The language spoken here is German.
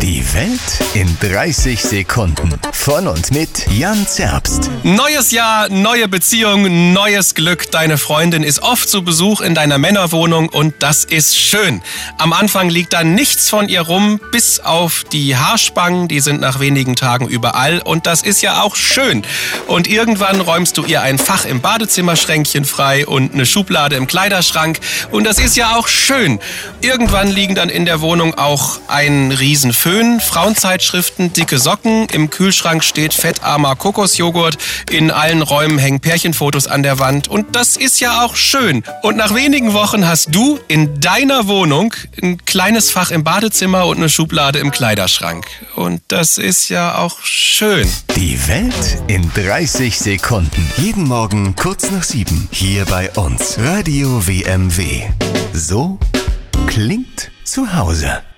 Die Welt in 30 Sekunden. Von und mit Jan Zerbst. Neues Jahr, neue Beziehung, neues Glück. Deine Freundin ist oft zu Besuch in deiner Männerwohnung und das ist schön. Am Anfang liegt da nichts von ihr rum, bis auf die Haarspangen. Die sind nach wenigen Tagen überall und das ist ja auch schön. Und irgendwann räumst du ihr ein Fach im Badezimmerschränkchen frei und eine Schublade im Kleiderschrank. Und das ist ja auch schön. Irgendwann liegen dann in der Wohnung auch ein Riesenföhn, Frauenzeitschriften, dicke Socken. Im Kühlschrank steht fettarmer Kokosjoghurt. In allen Räumen hängen Pärchenfotos an der Wand. Und das ist ja auch schön. Und nach wenigen Wochen hast du in deiner Wohnung ein kleines Fach im Badezimmer und eine Schublade im Kleiderschrank. Und das ist ja auch schön. Die Welt in 30 Sekunden. Jeden Morgen kurz nach 7. Hier bei uns. Radio WMW. So klingt zu Hause.